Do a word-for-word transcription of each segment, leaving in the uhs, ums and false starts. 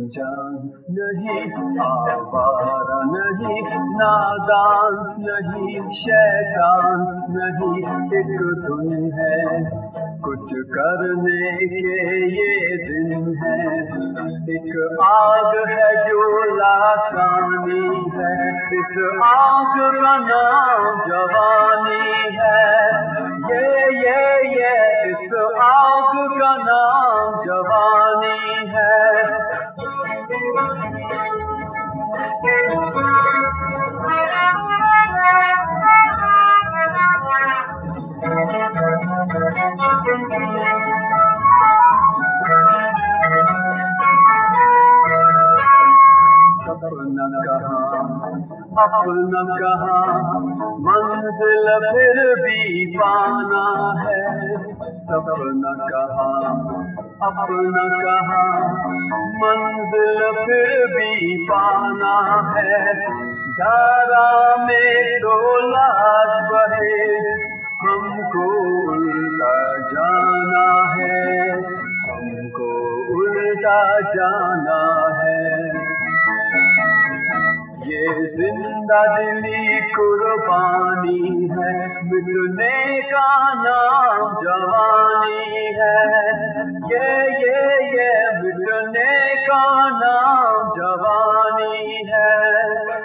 अनजान नहीं, आवारा नहीं, नादान नहीं, शैतान नहीं, एक धुन है कुछ करने के ये दिन है। एक आग है जो लासानी है, इस आग का नाम जवानी है। ये ये ये इस आग का नाम जवानी है। सपना कहाँ अपना कहाँ, मंजिल फिर भी पाना है। सपना कहाँ अपना कहाँ, मंजिल फिर भी पाना है। धारा में तो लाश बहे, हमको उल्टा जाना है, हमको उल्टा जाना है। ये जिंदा दिली कुर्बानी है, मिटने का नाम जवानी है। ये ये ये मिटने का नाम जवानी है।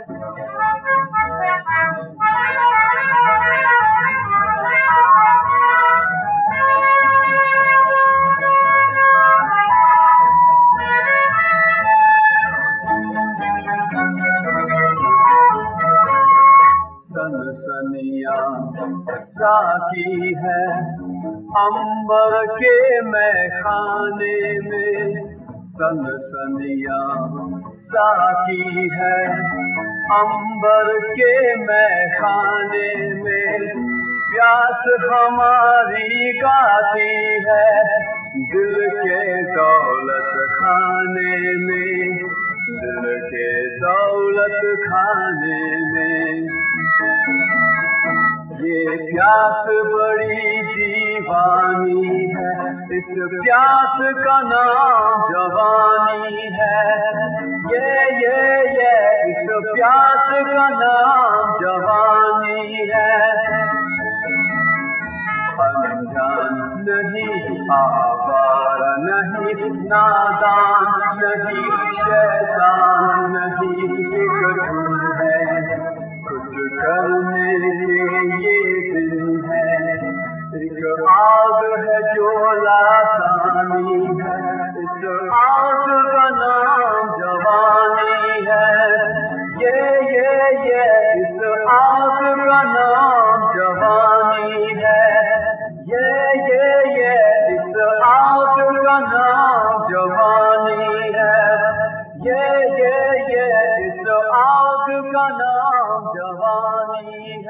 सनसनियाँ साकी है अंबर के मैखाने में, सनसनियाँ साकी है अंबर के मैखाने में। प्यास हमारी गाती है दिल के दौलत खाने में, दिल के दौलत खाने में। ये प्यास बड़ी दीवानी है, इस प्यास का नाम जवानी है। ये ये ये इस प्यास का नाम जवानी है। अनजान नहीं, आवारा नहीं, नादान नहीं, शैतान नहीं, एक धुन है कुछ करने के ये दिन है। एक आग है जो लासानी है, इस आग का नाम जवानी है। ये ये ये इस आग का नाम जवानी है। ये ये ये इस आग का नाम जवानी है। ये ये ये इस आग का नाम जवानी है।